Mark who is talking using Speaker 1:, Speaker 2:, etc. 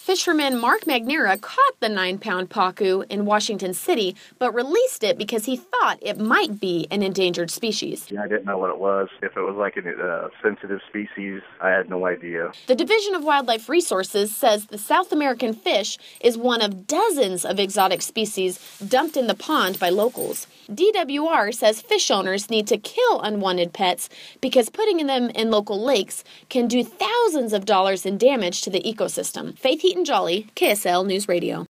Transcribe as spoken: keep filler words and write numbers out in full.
Speaker 1: Fisherman Mark Magnera caught the nine-pound pacu in Washington City, but released it because he thought it might be an endangered species.
Speaker 2: Yeah, I didn't know what it was. If it was like a uh, sensitive species, I had no idea.
Speaker 1: The Division of Wildlife Resources says the South American fish is one of dozens of exotic species dumped in the pond by locals. D W R says fish owners need to kill unwanted pets because putting them in local lakes can do thousands of dollars in damage to the ecosystem. Faith Heaton Jolly, K S L News Radio.